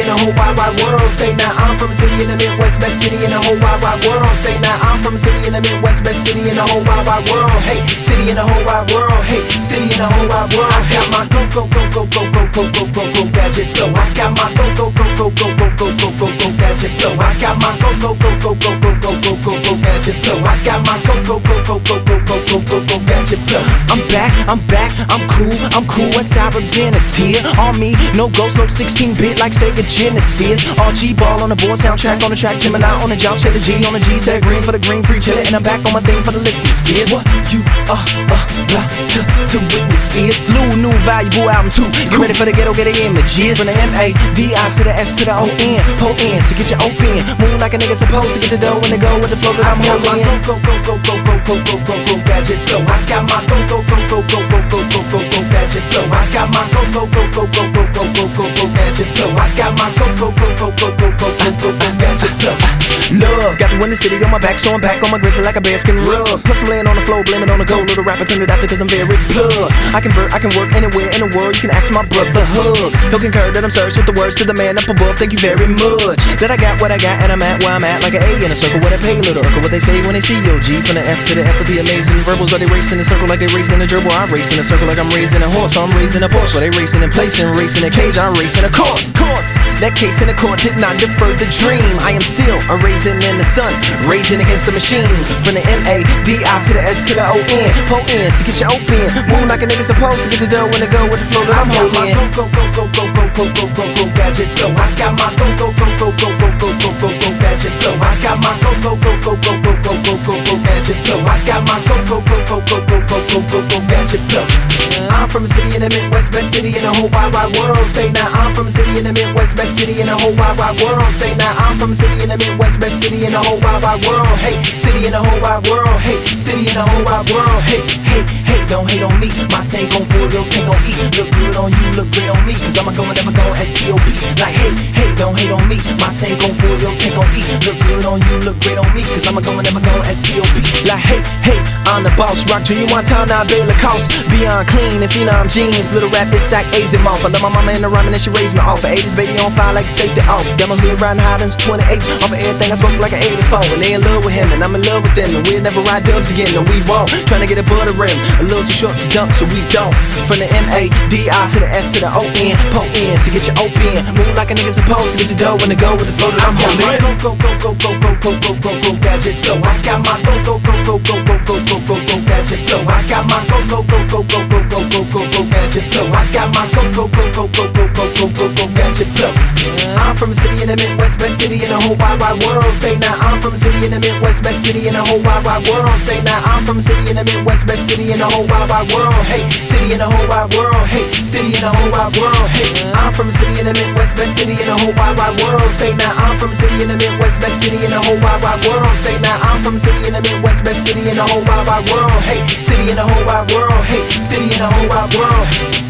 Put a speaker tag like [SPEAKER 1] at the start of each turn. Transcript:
[SPEAKER 1] the whole wide world. Say now I'm from a city in the Midwest, best city in the whole wide world. Say now I'm from a city in the Midwest, best city in the whole wide world. Hey, city in the whole wide world. Hey, city in the whole wide world. I got my go gadget flow. I got my go gadget flow. I got my go gadget flow. I got my go gadget flow. I'm back, I'm cool. West side represent a tier. On me, no ghost, no 16-bit like Sega Genesis. RG ball on the board, soundtrack on the track, Gemini on the job, say the G on the G, say green for the green, free chillin', and I'm back on my thing for the listeners. What you to witness is new valuable album too. You ready for the ghetto, get the images from the M-A-D-I to the S to the O-N, po-in to get you open. Move like a nigga supposed to get the dough when they go with the flow that I'm holding. I got my go gadget flow. I got my go gadget flow. I got my go gadget flow. I got my go gadget flow. Love, got the windy city on my back, so I'm back on my grizzly like a bearskin rug. Plus I'm laying on the floor, blaming on the gold. Little rapper turned it after cause I'm very plug. I can work anywhere in the world. You can ask my brother Hug. He'll concur that I'm serious with the words to the man up above. Thank you very much. That I got what I got and I'm at where I'm at. Like an A in a circle with a pay little Urkel. What they say when they see OG. From the F to the F with the amazing verbals. Are they racing in a circle like they racing a dribble? I race in a circle like I'm raising a horse. So I'm raising a Porsche. Are they racing in place and racing a cage? I'm racing a course. That case in the court did not defer the dream. I am still a raisin in the sun, raging against the machine. From the M-A-D-I to the S to the O-N, po-in to get you open. Move like a nigga supposed to get the dough when they go with the flow that I'm holding. I got my go gadget flow. I got my go gadget flow. I got my go gadget flow. I got my go gadget flow. I'm from a city in the Midwest, best city in the whole wide world. Say now I'm from a city in the Midwest, best city in the whole wide world. Say now I'm from a city in the Midwest, best city in the whole wide world. Hey, city in the whole wide world. Hey, city in the whole wide world. Hey, don't hate on me. My tank on full, your tank on E. Look good on you, look great on me. Cause I'm going never go STOP. Like hey, don't hate on me. My tank on full, your tank on E. Look good on you, look great on me. Cause I'm going never go STOP. Like hey, I'm the boss. Rock Junior one time, now Bill Lacoste. Beyond clean, if you know I'm jeans. Little rap, it's sack, A's and mouth. I love my mama in the rhyming and she raised me off. 80s baby on fire like safety off. Got my hood riding high since 28. Off of everything I spoke like an 84. And they in love with him and I'm in love with them. And we'll never ride dubs again, no we won't. Trying to get above the rim, a little too short to dunk, so we don't. From the M-A-D-I to the S to the O-N, po-in to get you open. Move like a nigga supposed to get your dough when they go with the flow that I'm holding. I got my go gadget flow. I got my go gadget flow. I got my go gadget flow. I got my go gadget flow. I'm from a city in the Midwest, best city in the whole wide world. Say now I'm from a city in the Midwest, best city in the whole wide world. Say now I'm from a city in the Midwest, best city in the whole wide world. Hey, city in the whole wide world. Hey, city in the whole wide world. Hey, I'm from a city in the Midwest, best city in the whole wide world. Say now I'm from a city in the Midwest, best city in the whole wide world. Say now I'm from a city in the Midwest, best city in the whole wide world. Hey, city in the whole wide world. Hey, city in the whole wide world.